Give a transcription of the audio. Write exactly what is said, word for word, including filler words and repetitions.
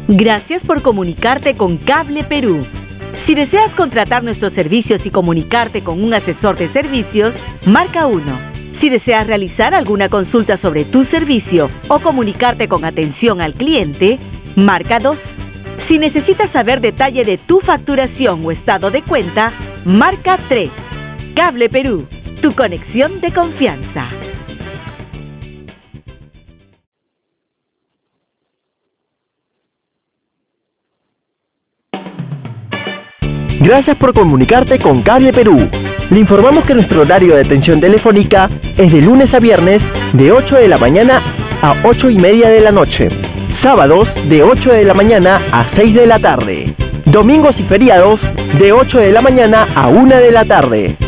Gracias por comunicarte con Cable Perú. Si deseas contratar nuestros servicios y comunicarte con un asesor de servicios, marca uno. Si deseas realizar alguna consulta sobre tu servicio o comunicarte con atención al cliente, marca dos. Si necesitas saber detalle de tu facturación o estado de cuenta, marca tres. Cable Perú, tu conexión de confianza. Gracias por comunicarte con Cable Perú. Le informamos que nuestro horario de atención telefónica es de lunes a viernes de ocho de la mañana a ocho y media de la noche. Sábados de ocho de la mañana a seis de la tarde. Domingos y feriados de ocho de la mañana a una de la tarde.